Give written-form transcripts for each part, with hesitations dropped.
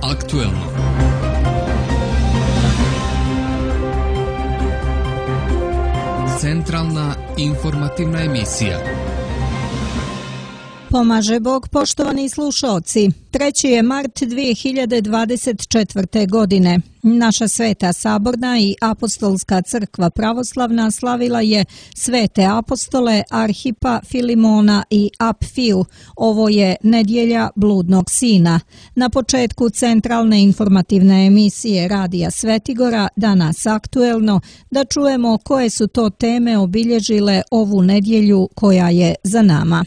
aktuelno. Centralna informativna emisija. Pomaže Bog, poštovani slušaoci. 3. je mart 2024. godine. Naša Sveta Saborna i Apostolska crkva pravoslavna slavila je svete apostole Arhipa, Filimona i Apfiju. Ovo je nedjelja bludnog sina. Na početku centralne informativne emisije Radija Svetigora, danas aktuelno, da čujemo koje su to teme obilježile ovu nedjelju koja je za nama.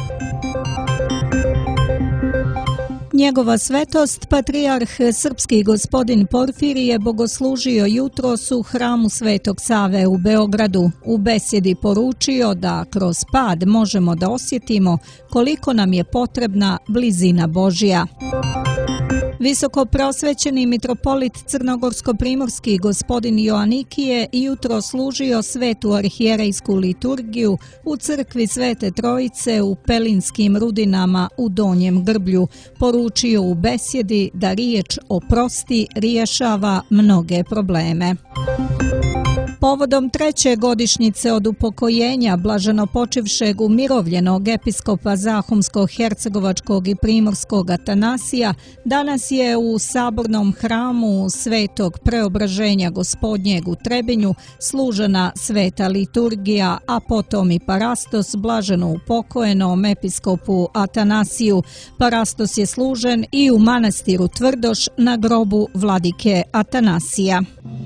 Njegova svetost, patrijarh srpski gospodin Porfirije, bogoslužio jutros u hramu Svetog Save u Beogradu. U besjedi poručio da kroz pad možemo da osjetimo koliko nam je potrebna blizina Božja. Visoko prosvećeni mitropolit crnogorsko-primorski gospodin Joanikije jutro služio svetu arhijerejsku liturgiju u crkvi Svete Trojice u Pelinskim Rudinama u Donjem Grblju. Poručio u besjedi da riječ oprosti rješava mnoge probleme. Povodom 3. godišnjice od upokojenja blaženopočivšeg umirovljenog episkopa Zahumsko-hercegovačkog i primorskog Atanasija, danas je u sabornom hramu Svetog Preobraženja Gospodnjeg u Trebinju služena sveta liturgija, a potom i parastos blaženo upokojenom episkopu Atanasiju. Parastos je služen i u manastiru Tvrdoš na grobu vladike Atanasija.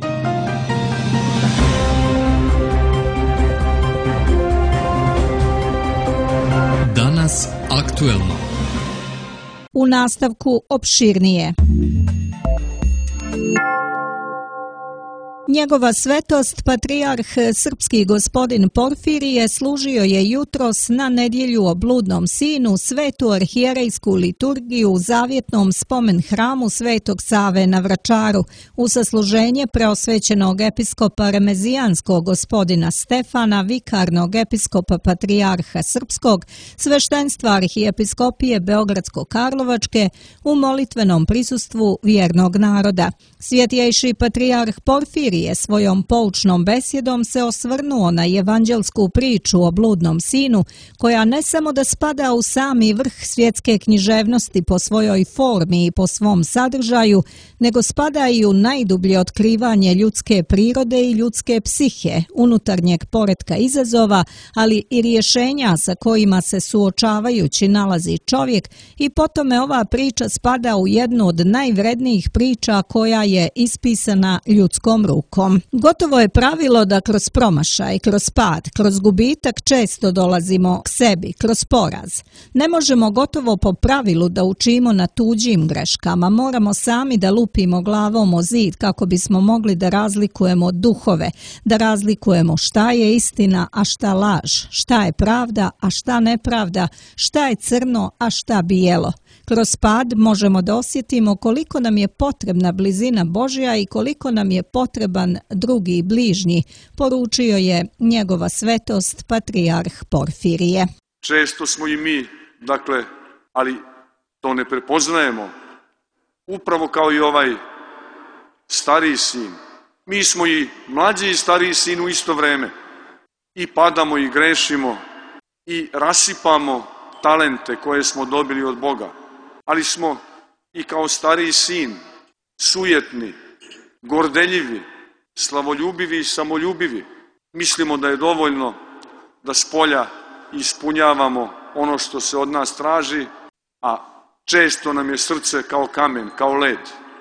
Danas aktuelno. U nastavku opširnije. Njegova svetost, patrijarh srpski gospodin Porfirije, služio je jutros na nedjelju o bludnom sinu svetu arhijerejsku liturgiju u zavjetnom spomen hramu Svetog Save na Vračaru. U sasluženje preosvećenog episkopa remezijanskog gospodina Stefana, vikarnog episkopa patrijarha srpskog, sveštenstva arhijepiskopije Beogradsko-Karlovačke, u molitvenom prisustvu vjernog naroda. Svjetjejši patrijarh Porfirije svojom poučnom besjedom se osvrnuo na evanđelsku priču o bludnom sinu, koja ne samo da spada u sami vrh svjetske književnosti po svojoj formi i po svom sadržaju, nego spada i u najdublje otkrivanje ljudske prirode i ljudske psihe, unutarnjeg poretka izazova, ali i rješenja sa kojima se suočavajući nalazi čovjek, i po tome ova priča spada u jednu od najvrednijih priča koja je ispisana ljudskom rukom. Gotovo je pravilo da kroz promašaj, kroz pad, kroz gubitak često dolazimo k sebi, kroz poraz. Ne možemo gotovo po pravilu da učimo na tuđim greškama, moramo sami da lupimo glavom o zid kako bismo mogli da razlikujemo duhove, da razlikujemo šta je istina, a šta laž, šta je pravda, a šta nepravda, šta je crno, a šta bijelo. Kroz pad možemo da osjetimo koliko nam je potrebna blizina Božja i koliko nam je potreban drugi i bližnji, poručio je njegova svetost patrijarh Porfirije. Često smo i mi, ali to ne prepoznajemo, upravo kao i ovaj stariji sin. Mi smo i mlađi i stariji sin u isto vreme. I padamo i grešimo i rasipamo talente koje smo dobili od Boga. Ali smo i kao stariji sin sujetni, gordeljivi, slavoljubivi i samoljubivi. Mislimo da je dovoljno da spolja ispunjavamo ono što se od nas traži, a često nam je srce kao kamen, kao led.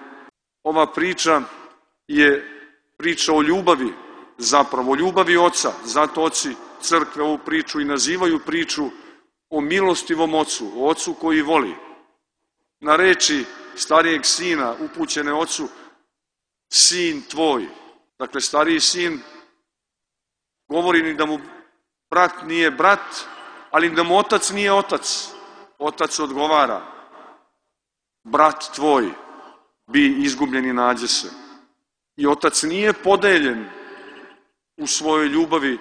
Ova priča je priča o ljubavi, zapravo o ljubavi oca. Zato oci crkve ovu priču i nazivaju priču o milostivom ocu, o ocu koji voli. Na reči starijeg sina upućene ocu, sin tvoj. Dakle, stariji sin govori ni da mu brat nije brat, ali da mu otac nije otac. Otac odgovara, brat tvoj bi izgubljen i nađe se. I otac nije podeljen u svojoj ljubavi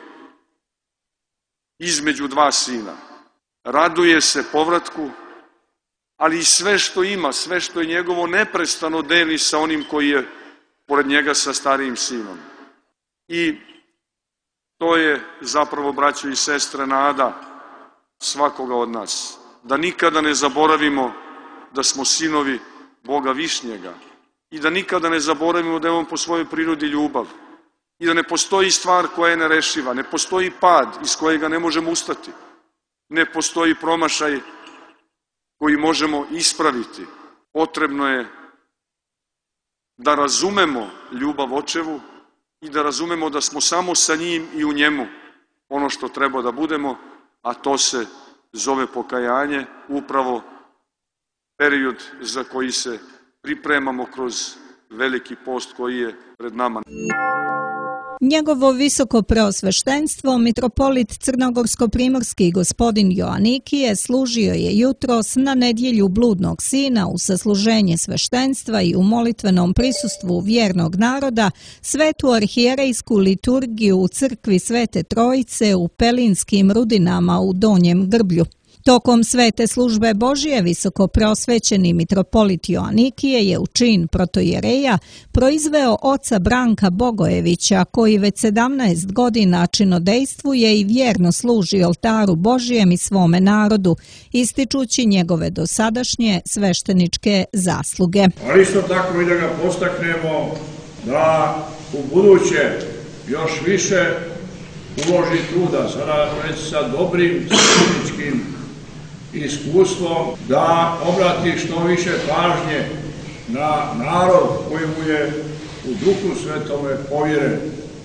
između dva sina. Raduje se povratku ali i sve što ima, sve što je njegovo neprestano deli sa onim koji je pored njega sa starijim sinom. I to je zapravo, braćo i sestre, nada svakoga od nas. Da nikada ne zaboravimo da smo sinovi Boga Višnjega i da nikada ne zaboravimo da je on po svojoj prirodi ljubav i da ne postoji stvar koja je nerešiva, ne postoji pad iz kojega ne možemo ustati, ne postoji promašaj koji možemo ispraviti. Potrebno je da razumemo ljubav očevu i da razumemo da smo samo sa njim i u njemu ono što treba da budemo, a to se zove pokajanje, upravo period za koji se pripremamo kroz veliki post koji je pred nama. Njegovo visoko preosveštenstvo, mitropolit crnogorsko-primorski gospodin Joanikije, služio je jutros na nedjelju bludnog sina u sasluženje sveštenstva i u molitvenom prisustvu vjernog naroda svetu arhijerejsku liturgiju u crkvi Svete Trojice u Pelinskim rudinama u Donjem Grblju. Tokom svete službe Božije visoko preosvećeni mitropolit Joanikije je u čin protojereja proizveo oca Branka Bogojevića, koji već 17 godina činodejstvuje i vjerno služi oltaru Božijem i svome narodu, ističući njegove dosadašnje svešteničke zasluge. Ali isto tako i da ga postaknemo da u buduće još više uloži truda, sada reći sa dobrim svešteničkim iskustvom, da obrati što više pažnje na narod koji mu je u Duhu Svetome povjeren,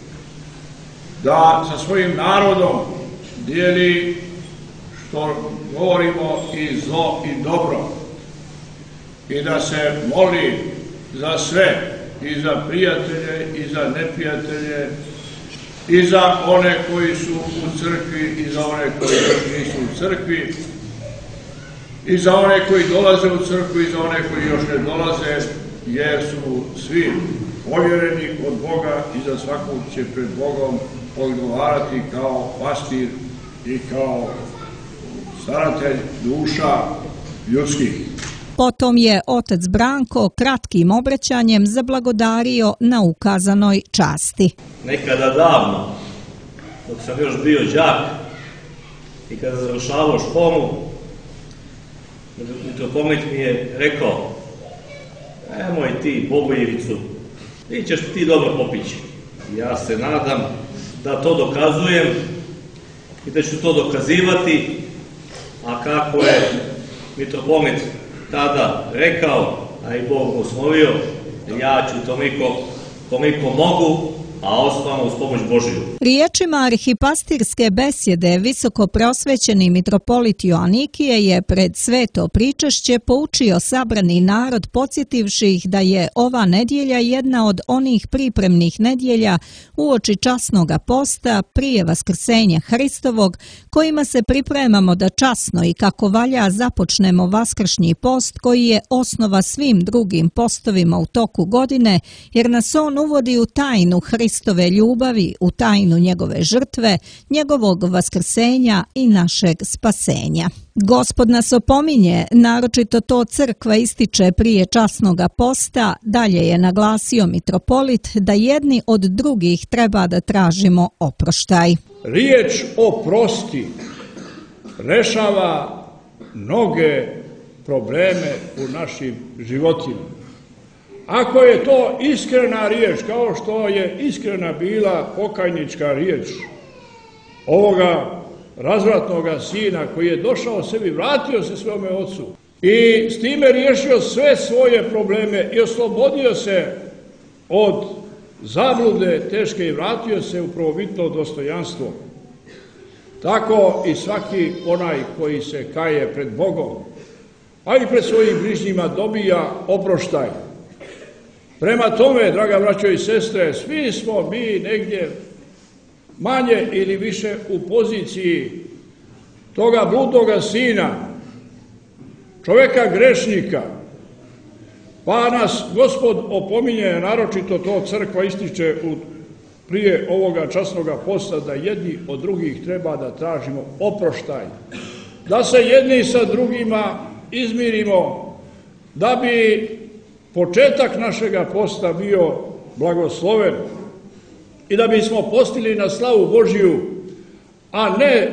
da sa svojim narodom dijeli, što govorimo, i zlo i dobro, i da se moli za sve, i za prijatelje i za neprijatelje, i za one koji su u crkvi i za one koji još nisu u crkvi, i za one koji dolaze u crkvu i za one koji još ne dolaze, jer su svi povjereni od Boga i za svakog će pred Bogom odgovarati kao pastir i kao staratelj duša ljudskih. Potom je otac Branko kratkim obraćanjem zablagodario na ukazanoj časti. Nekada davno, dok sam još bio đak i kada završavao školu, mitropolit mi je rekao: nemoj ti Bogojevicu, ti ćeš ti dobro popići. Ja se nadam da to dokazujem i da ću to dokazivati, a kako je mitropolit tada rekao, a i Bog oslovio, ja ću toliko mogu, a ostalo uz pomoć Božiju. Riječima arhipastirske besjede visoko prosvećeni mitropolit Joanikije je pred sveto pričešće poučio sabrani narod, podsjetivši ih da je ova nedjelja jedna od onih pripremnih nedjelja uoči časnoga posta prije vaskrsenja Hristovog, kojima se pripremamo da časno i kako valja započnemo vaskršnji post, koji je osnova svim drugim postovima u toku godine, jer nas on uvodi u tajnu Hristove ljubavi, u tajnu njegove žrtve, njegovog vaskrsenja i našeg spasenja. Gospod nas opominje, naročito to crkva ističe prije časnoga posta, dalje je naglasio mitropolit da jedni od drugih treba da tražimo oproštaj. Riječ oprosti rešava mnoge probleme u našim životima. Ako je to iskrena riječ, kao što je iskrena bila pokajnička riječ ovoga razvratnoga sina koji je došao sebi, vratio se svome ocu i s time riješio sve svoje probleme i oslobodio se od zablude teške i vratio se u prvobitno dostojanstvo. Tako i svaki onaj koji se kaje pred Bogom, a i pred svojim bližnjima, dobija oproštaj. Prema tome, draga braćo i sestre, svi smo mi negdje manje ili više u poziciji toga bludnoga sina, čovjeka grešnika, pa nas Gospod opominje, naročito to crkva ističe prije ovoga časnoga posta, da jedni od drugih treba da tražimo oproštaj, da se jedni sa drugima izmirimo, da bi početak našega posta bio blagosloven i da bismo postili na slavu Božiju, a ne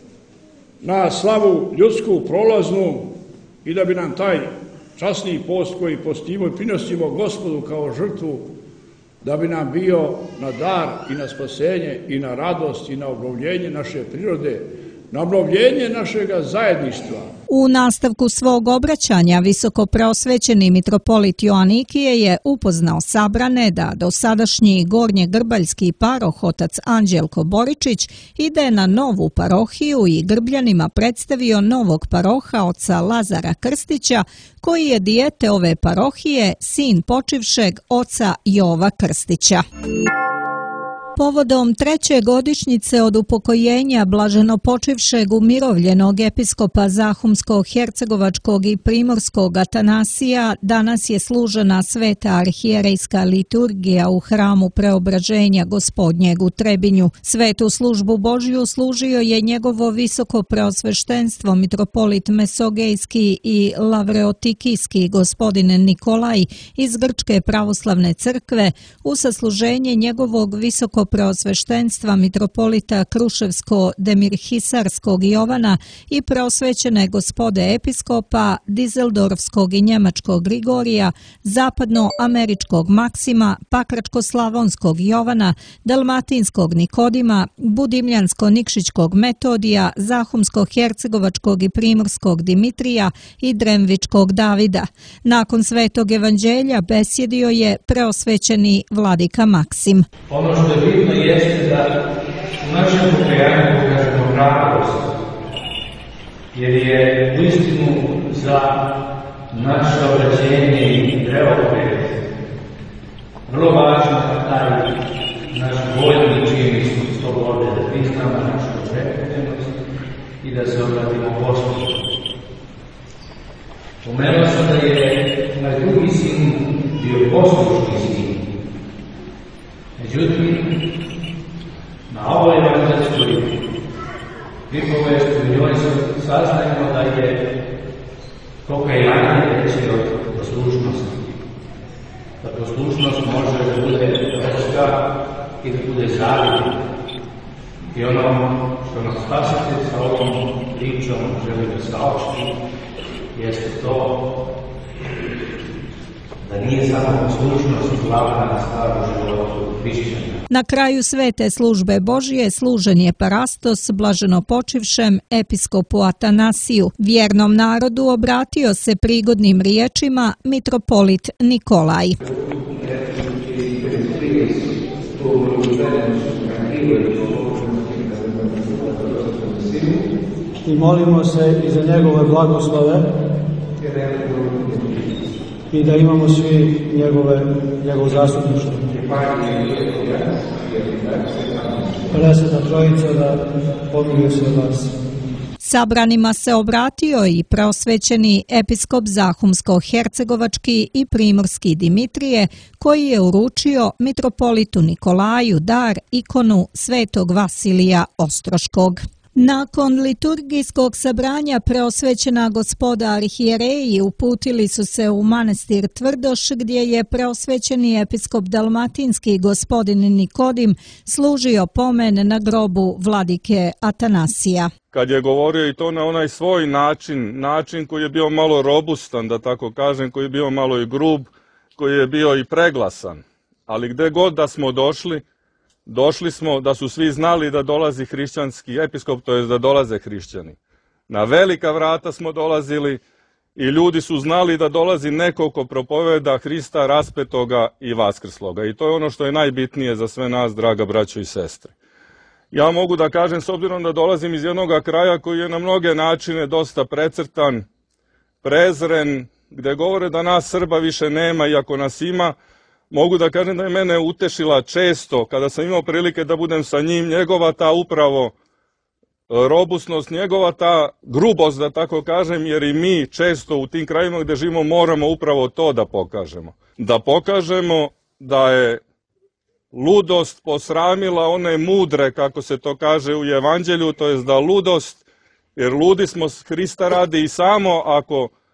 na slavu ljudsku prolaznu, i da bi nam taj časni post koji postimo i prinosimo Gospodu kao žrtvu, da bi nam bio na dar i na spasenje i na radost i na obnovljenje naše prirode, na obnovljenje našega zajedništva. U nastavku svog obraćanja visokopreosvećeni mitropolit Joanikije je upoznao sabrane da dosadašnji gornjegrbaljski paroh otac Anđelko Boričić ide na novu parohiju i Grbljanima predstavio novog paroha oca Lazara Krstića, koji je dijete ove parohije, sin počivšeg oca Jova Krstića. Povodom 3. godišnjice od upokojenja blaženopočivšeg umirovljenog episkopa Zahumsko-hercegovačkog i primorskog Atanasija, danas je služena sveta arhijerejska liturgija u hramu Preobraženja Gospodnjeg u Trebinju. Svetu službu Božju služio je njegovo visoko preosveštenstvo mitropolit Mesogejski i Lavreotikijski gospodin Nikolaj iz Grčke pravoslavne crkve u sasluženje njegovog visoko preosveštenstva mitropolita Kruševsko-Demirhisarskog Jovana i preosvećene gospode episkopa Dizeldorfskog i njemačkog Grigorija, zapadnoameričkog Maksima, pakračko-slavonskog Jovana, dalmatinskog Nikodima, budimljansko-nikšićkog Metodija, zahumsko-hercegovačkog i primorskog Dimitrija i dremvičkog Davida. Nakon svetog evanđelja besjedio je preosvećeni vladika Maksim. Ono što je bitno jeste da u našem pokajanju pokažemo hrabrost, jer je uistinu za naše obraćenje i preokret vrlo važno taj naš voljni čin slobode, da priznamo našu opredeljenost i da se obratimo Gospodu. Pomenuo sam da je naš drugi sin bio poslušni sin. Međutim, na ovoj evanđelskoj pripovesti u njoj saznajemo da je pokajanje veće od poslušnosti. Da poslušnost može da bude troska i da bude zavidna. I ono što nam Spasitelj sa ovom pričom želi da saopšti jeste to da nije samo poslušnost glavna stvar u životu hrišćana. Na kraju svete službe Božije služen je parastos blaženopočivšem episkopu Atanasiju. Vjernom narodu obratio se prigodnim riječima mitropolit Nikolaj. I molimo se i za njegove blagoslove i da imamo svi njegov zastupništvo. Presveta Trojica da pomiluje sve vas. Sabranima se obratio i preosvećeni episkop Zahumsko-hercegovački i primorski Dimitrije, koji je uručio mitropolitu Nikolaju dar ikonu svetog Vasilija Ostroškog. Nakon liturgijskog sabranja preosvećena gospoda arhijereji uputili su se u manastir Tvrdoš, gdje je preosvećeni episkop dalmatinski gospodin Nikodim služio pomen na grobu vladike Atanasija. Kad je govorio i to na onaj svoj način koji je bio malo robustan, da tako kažem, koji je bio malo i grub, koji je bio i preglasan. Ali gde god da smo došli smo da su svi znali da dolazi hrišćanski episkop, to je da dolaze hrišćani. Na velika vrata smo dolazili i ljudi su znali da dolazi neko ko propoveda Hrista raspetoga i vaskrsloga. I to je ono što je najbitnije za sve nas, draga braćo i sestre. Ja mogu da kažem, s obzirom da dolazim iz jednog kraja koji je na mnoge načine dosta precrtan, prezren, gde govore da nas Srba više nema, iako nas ima, mogu da kažem da je mene utešila često, kada sam imao prilike da budem sa njim, njegova ta upravo robusnost, njegova ta grubost, da tako kažem, jer i mi često u tim krajima gde živimo moramo upravo to da pokažemo. Da pokažemo da je ludost posramila one mudre, kako se to kaže u evanđelju, to jest da ludost, jer ludi smo Hrista radi i samo ako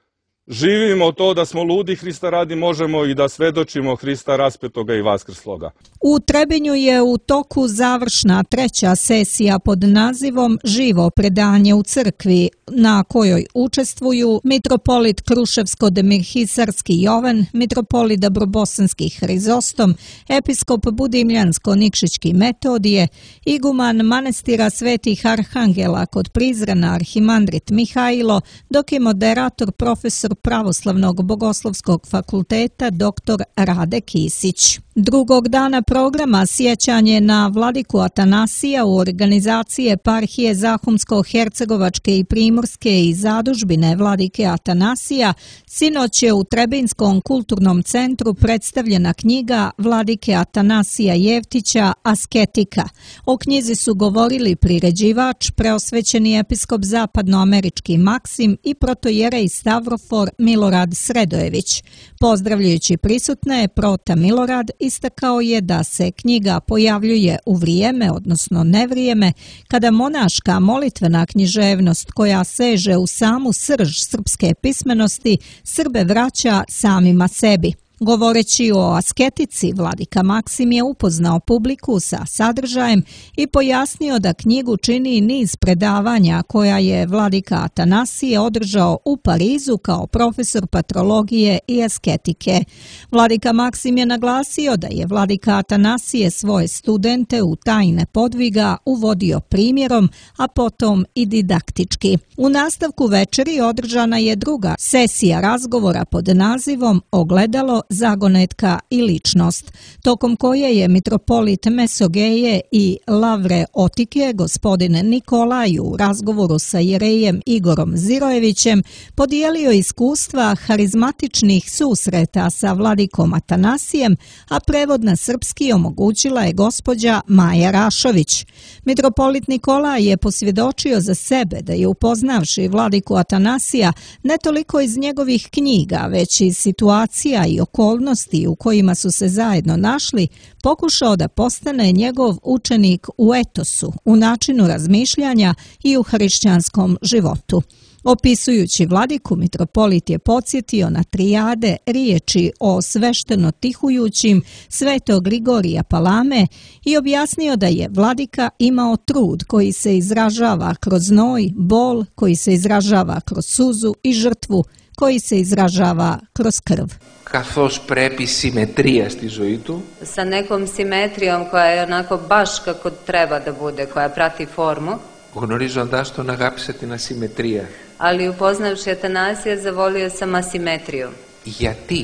živimo to da smo ludi Hrista radi, možemo i da svedočimo Hrista raspetoga i vaskrsloga. U Trebinju je u toku završna 3. sesija pod nazivom Živo predanje u crkvi, na kojoj učestvuju mitropolit Kruševsko-Demirhisarski Jovan, mitropolit Dabrobosanski Hrizostom, episkop Budimljansko-Nikšićki Metodije, iguman manastira Svetih Arhangela kod Prizrena arhimandrit Mihajlo, dok je moderator profesor Pravoslavnog bogoslovskog fakulteta dr. Rade Kisić. Drugog dana programa sjećanje na vladiku Atanasija u organizaciji eparhije Zahumsko-Hercegovačke i Primorske i zadužbine vladike Atanasija, sinoć je u Trebinskom kulturnom centru predstavljena knjiga vladike Atanasija Jevtića Asketika. O knjizi su govorili priređivač, preosvećeni episkop zapadnoamerički Maksim i protojerej Stavrofor Milorad Sredojević. Pozdravljajući prisutne, prota Milorad istakao je da se knjiga pojavljuje u vrijeme, odnosno nevrijeme, kada monaška molitvena književnost koja seže u samu srž srpske pismenosti Srbe vraća samima sebi. Govoreći o asketici, vladika Maksim je upoznao publiku sa sadržajem i pojasnio da knjigu čini niz predavanja koja je vladika Atanasije održao u Parizu kao profesor patrologije i asketike. Vladika Maksim je naglasio da je vladika Atanasije svoje studente u tajne podviga uvodio primjerom, a potom i didaktički. U nastavku večeri održana je druga sesija razgovora pod nazivom Ogledalo, zagonetka i ličnost, tokom koje je mitropolit Mesogeje i Lavre Otike, gospodin Nikolaj, u razgovoru sa jerejem Igorom Zirojevićem podijelio iskustva harizmatičnih susreta sa vladikom Atanasijem, a prevod na srpski omogućila je gospođa Maja Rašović. Mitropolit Nikolaj je posvjedočio za sebe da je upoznavši vladiku Atanasija ne toliko iz njegovih knjiga, već iz situacija i okolnosti u kojima su se zajedno našli, pokušao da postane njegov učenik u etosu, u načinu razmišljanja i u hrišćanskom životu. Opisujući vladiku, mitropolit je podsjetio na trijade riječi o svešteno tihujućim svetog Grigorija Palame i objasnio da je vladika imao trud koji se izražava kroz znoj, bol koji se izražava kroz suzu i žrtvu koji se izražava kroz krv. Καθώς πρέπει συμμετρία στη ζωή του. Sa nekom simetrijom koja je onako baš kako treba da bude, koja prati formu. Γνωρίζοντας τον αγάπησα την ασυμμετρία. Ali upoznavši Atanasija zavolio sam asimetriju. Γιατί?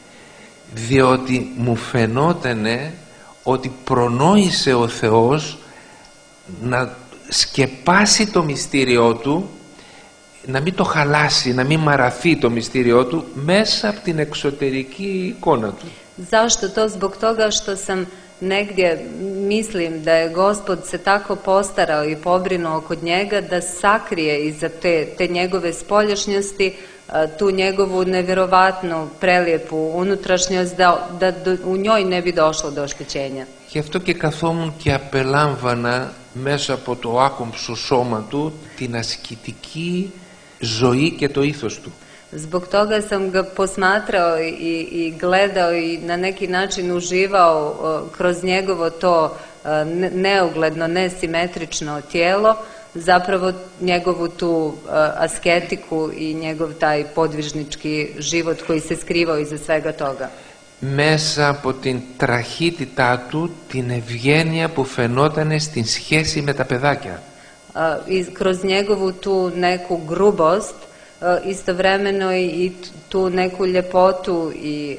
Διότι μου φαινότανε ότι προνόησε ο Θεός να σκεπάσει το μυστήριό του, να μην το χαλάσει, να μην μαραθεί το μυστήριό του μέσα από την εξωτερική εικόνα του. Zašto to? Zbog toga što sam negdje mislim da je Gospod se tako postarao i pobrinuo kod njega da sakrije iza te njegove spoljašnjosti tu njegovu nevjerovatnu, prelijepu unutrašnjost, da u njoj ne bi došlo do oštećenja. Γι' αυτό και καθόμουν και απελάμβανα μέσα από το άκομψο σώμα του την ασκητική ζωή και το ήθος του. Zbog toga sam ga posmatrao i gledao i na neki način uživao kroz njegovo to neugledno, nesimetrično tijelo, zapravo njegovu tu asketiku i njegov taj podvižnički život koji se skrivao iza svega toga. Μέσα από την τραχύτητά του, την ευγένεια που φαινότανε στην σχέση με τα παιδάκια. Kroz njegovu tu neku grubost, istovremeno i tu neku ljepotu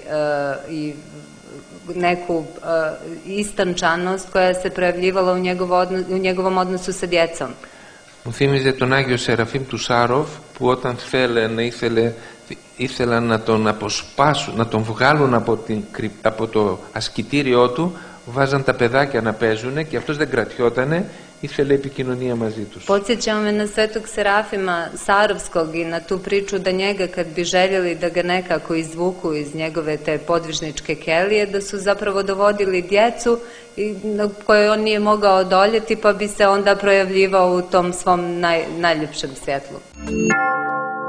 i neku istančanost koja se projavljivala u njegovom odnosu sa djecom. Μου θύμιζε τον Άγιο Σεραφείμ του Σάροφ που όταν ήθελαν να τον αποσπάσουν, να τον βγάλουν από το ασκητήριό του, βάζαν τα παιδάκια να παίζουν και αυτός δεν κρατιότανε, ήθελε επικοινωνία μαζί τους. Podsjećao me na svetog Serafima Sarovskog i na tu priču da njega kad bi željeli da ga nekako izvuku iz njegove te podvižničke kelije, da su zapravo dovodili djecu koje on nije mogao odoljeti, pa bi se onda projavljivao u tom svom najljepšem svjetlu.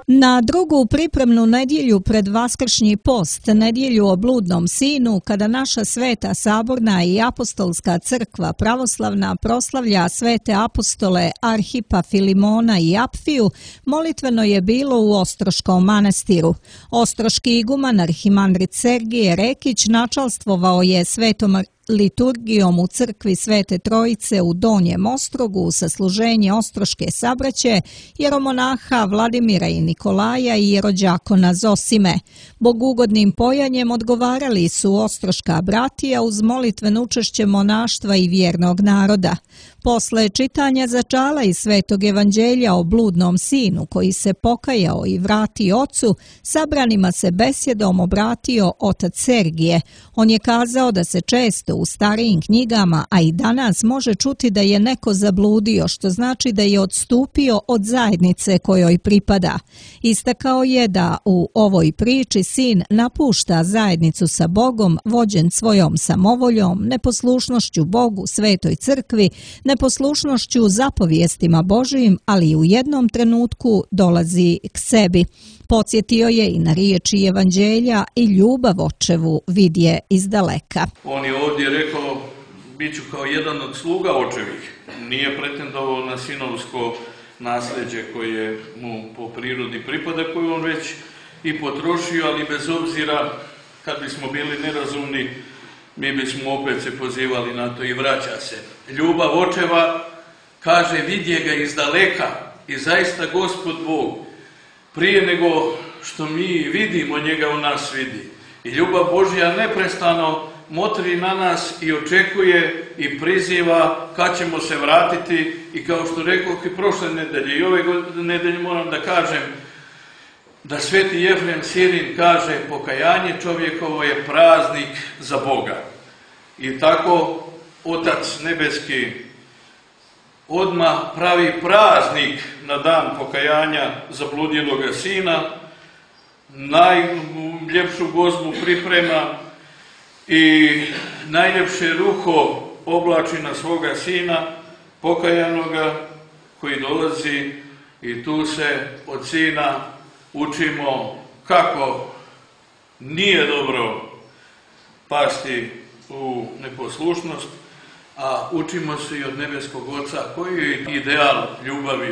Na drugu pripremnu nedjelju pred Vaskršnji post, nedjelju o bludnom sinu, kada naša sveta saborna i apostolska crkva pravoslavna proslavlja svete apostole Arhipa, Filimona i Apfiju, molitveno je bilo u Ostroškom manastiru. Ostroški iguman arhimandrit Sergije Rekić načalstvovao je svetom liturgijom u crkvi Svete Trojice u Donjem Ostrogu sa služenje Ostroške sabraće, jeromonaha Vladimira i Nikolaja i jerođakona Zosime. Bogugodnim pojanjem odgovarali su Ostroška bratija uz molitveno učešće monaštva i vjernog naroda. Posle čitanja začala iz Svetog evanđelja o bludnom sinu koji se pokajao i vratio ocu, sabranima se besjedom obratio otac Sergije. On je kazao da se često u starijim knjigama, a i danas može čuti da je neko zabludio, što znači da je odstupio od zajednice kojoj pripada. Istakao je da u ovoj priči sin napušta zajednicu sa Bogom, vođen svojom samovoljom, neposlušnošću Bogu, Svetoj crkvi, neposlušnošću zapovijestima Božijim, ali u jednom trenutku dolazi k sebi. Podsjetio je i na riječi evanđelja i ljubav očevu vidje izdaleka. On je ovdje rekao, bit ću kao jedan od sluga očevih. Nije pretendovao na sinovsko nasljeđe koje mu po prirodi pripada, koju on već i potrošio, ali bez obzira kad bismo bili nerazumni, mi bismo opet se pozivali na to i vraća se. Ljubav očeva, kaže, vidje ga izdaleka i zaista Gospod Bog, prije nego što mi vidimo, njega u nas vidi. I ljubav Božja neprestano motri na nas i očekuje i priziva kad ćemo se vratiti. I kao što rekoh i prošle nedelje i ove nedelje moram da kažem da sveti Jefrem Sirin kaže, pokajanje čovjekovo je praznik za Boga. I tako Otac Nebeski odmah pravi praznik na dan pokajanja zabludjeloga sina, najljepšu gozbu priprema i najljepše ruho oblači na svoga sina pokajanoga koji dolazi, i tu se od sina učimo kako nije dobro pasti u neposlušnost, a učimo se i od nebeskog Oca koji je ideal ljubavi.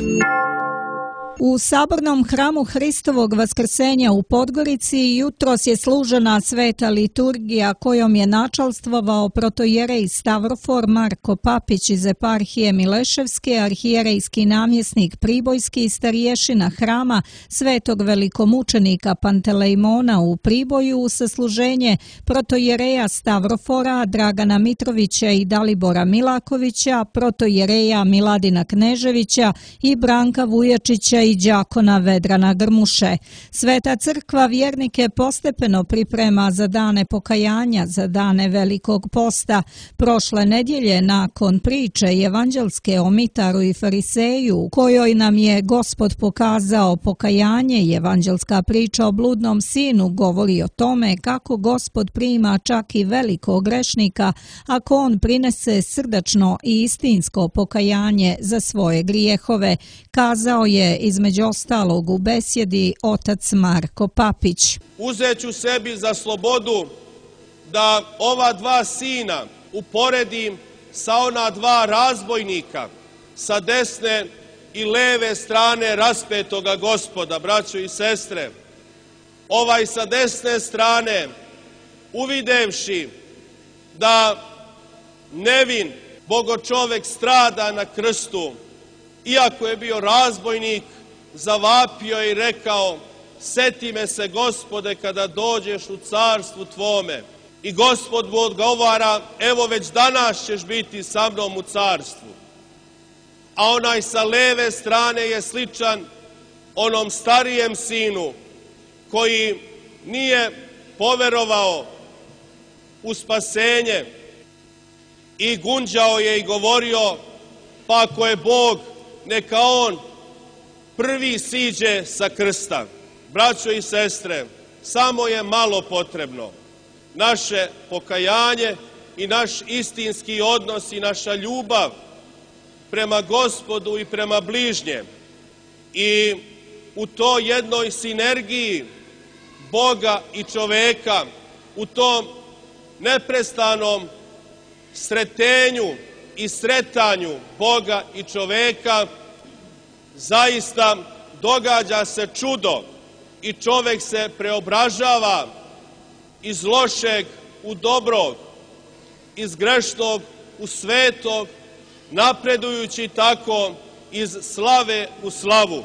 U sabornom hramu Hristovog vaskrsenja u Podgorici jutros je služena sveta liturgija kojom je načalstvovao protojerej Stavrofor Marko Papić iz eparhije Mileševske, arhijerejski namjesnik Pribojski i starješina hrama svetog velikomučenika Pantelejmona u Priboju sa služenje protojereja Stavrofora Dragana Mitrovića i Dalibora Milakovića, protojereja Miladina Kneževića i Branka Vujačića i đakona Vedrana Grmuše. Sveta crkva vjernike postepeno priprema za dane pokajanja, za dane Velikog posta. Prošle nedjelje, nakon priče evanđelske o Mitaru i Fariseju, u kojoj nam je Gospod pokazao pokajanje, evanđelska priča o bludnom sinu govori o tome kako Gospod prima čak i velikog grešnika ako on prinese srdačno i istinsko pokajanje za svoje grijehove, kazao je između ostalog u besjedi otac Marko Papić. Uzet ću sebi za slobodu da ova dva sina uporedim sa ona dva razbojnika sa desne i leve strane raspetoga Gospoda, braćo i sestre. Ovaj sa desne strane, uvidevši da nevin bogočovek strada na krstu, iako je bio razbojnik, zavapio je i rekao: seti me se, Gospode, kada dođeš u carstvu tvome. I Gospod mu odgovara: evo već danas ćeš biti sa mnom u carstvu. A onaj sa leve strane je sličan onom starijem sinu koji nije poverovao u spasenje i gunđao je i govorio: pa ako je Bog, neka on prvi siđe sa krsta. Braćo i sestre, samo je malo potrebno. Naše pokajanje i naš istinski odnos i naša ljubav prema Gospodu i prema bližnjem. I u toj jednoj sinergiji Boga i čoveka, u tom neprestanom sretenju i sretanju Boga i čoveka, zaista događa se čudo i čovek se preobražava iz lošeg u dobrog, iz grešnog u svetog, napredujući tako iz slave u slavu.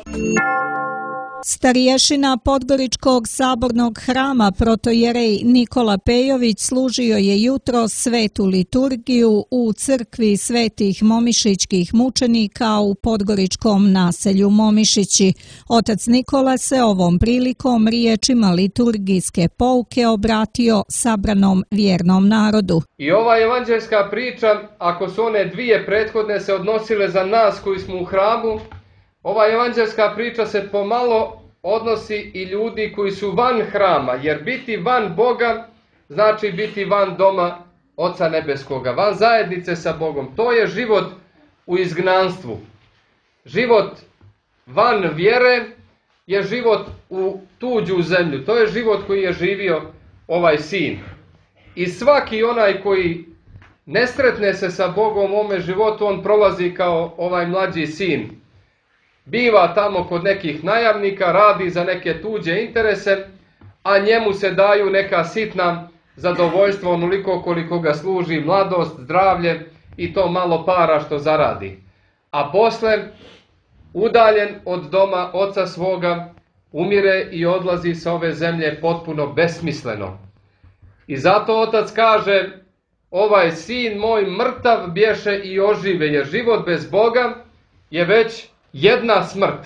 Starješina Podgoričkog sabornog hrama protojerej Nikola Pejović služio je jutro svetu liturgiju u crkvi svetih momišićkih mučenika u podgoričkom naselju Momišići. Otac Nikola se ovom prilikom riječima liturgijske pouke obratio sabranom vjernom narodu. I ova evanđeljska priča, ako su one dvije prethodne se odnosile za nas koji smo u hramu, ova evanđelska priča se pomalo odnosi i ljudi koji su van hrama, jer biti van Boga znači biti van doma Oca Nebeskoga, van zajednice sa Bogom. To je život u izgnanstvu. Život van vjere je život u tuđu zemlju. To je život koji je živio ovaj sin. I svaki onaj koji ne sretne se sa Bogom u ovome životu, on prolazi kao ovaj mlađi sin. Biva tamo kod nekih najamnika, radi za neke tuđe interese, a njemu se daju neka sitna zadovoljstva onoliko koliko ga služi mladost, zdravlje i to malo para što zaradi. A posle, udaljen od doma oca svoga, umire i odlazi sa ove zemlje potpuno besmisleno. I zato otac kaže, ovaj sin moj mrtav bješe i ožive, jer život bez Boga je već jedna smrt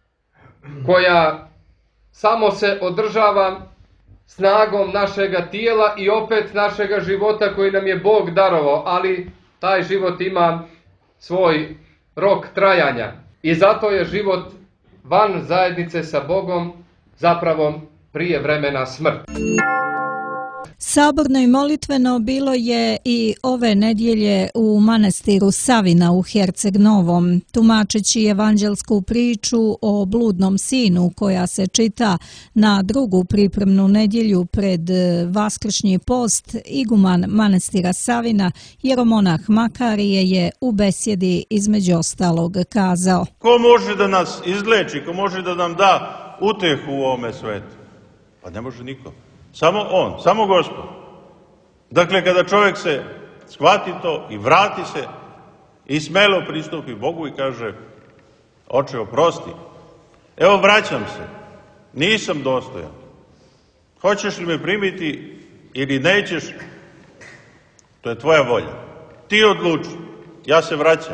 koja samo se održava snagom našega tijela i opet našega života koji nam je Bog darovao, ali taj život ima svoj rok trajanja. I zato je život van zajednice sa Bogom zapravo prijevremena smrt. Saborno i molitveno bilo je i ove nedjelje u manastiru Savina u Herceg Novom, tumačeći evanđelsku priču o bludnom sinu koja se čita na drugu pripremnu nedjelju pred Vaskršnji post. Iguman manastira Savina, jeromonah Makarije, je u besjedi između ostalog kazao: Ko može da nas izleči, ko može da nam da utehu u ovome svetu? Pa ne može niko. Samo on, samo Gospod. Dakle, kada čovjek se shvati to i vrati se i smelo pristupi Bogu i kaže: Oče, oprosti, evo vraćam se, nisam dostojan. Hoćeš li me primiti ili nećeš, to je tvoja volja. Ti odluči, ja se vraćam.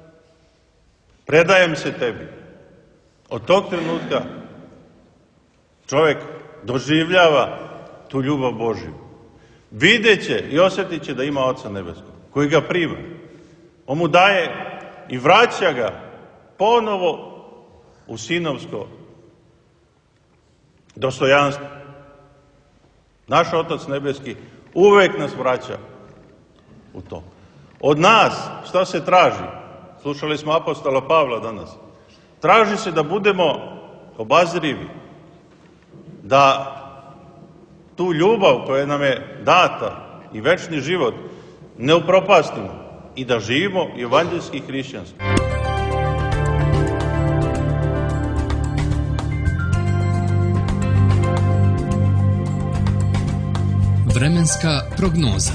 Predajem se tebi. Od tog trenutka čovjek doživljava tu ljubav Božju. Vidjet će i osjetit će da ima Oca Nebeskog, koji ga prima. On mu daje i vraća ga ponovo u sinovsko dostojanstvo. Naš Otac Nebeski uvek nas vraća u to. Od nas šta se traži? Slušali smo apostola Pavla danas. Traži se da budemo obazrivi, da tu ljubav koja nam je data i večni život ne upropastimo i da živimo evanđelski hrišćanski. Vremenska prognoza.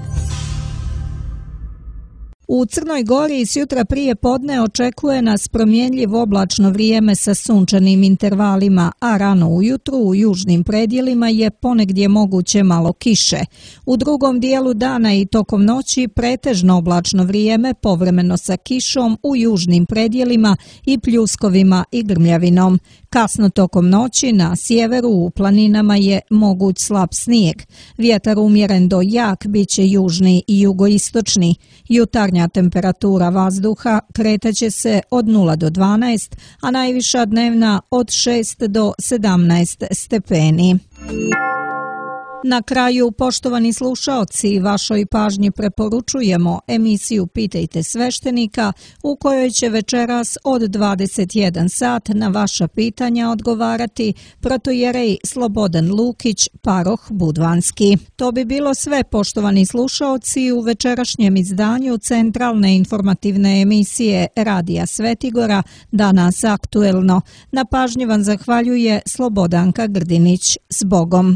U Crnoj Gori s jutra prije podne očekuje nas promjenljivo oblačno vrijeme sa sunčanim intervalima, a rano ujutru u južnim predjelima je ponegdje moguće malo kiše. U drugom dijelu dana i tokom noći pretežno oblačno vrijeme, povremeno sa kišom u južnim predjelima i pljuskovima i grmljavinom. Kasno tokom noći na sjeveru u planinama je moguć slab snijeg. Vjetar umjeren do jak bit će južni i jugoistočni. Jutarnja temperatura vazduha kretaće se od 0 do 12, a najviša dnevna od 6 do 17 stepeni. Na kraju, poštovani slušaoci, vašoj pažnji preporučujemo emisiju Pitajte sveštenika u kojoj će večeras od 21 sat na vaša pitanja odgovarati protojerej Slobodan Lukić, paroh Budvanski. To bi bilo sve, poštovani slušaoci, u večerašnjem izdanju centralne informativne emisije Radija Svetigora, danas aktuelno. Na pažnji vam zahvaljuje Slobodanka Grdinić. S Bogom!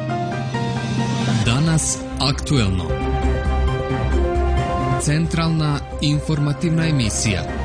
Danas aktuelno. Centralna informativna emisija.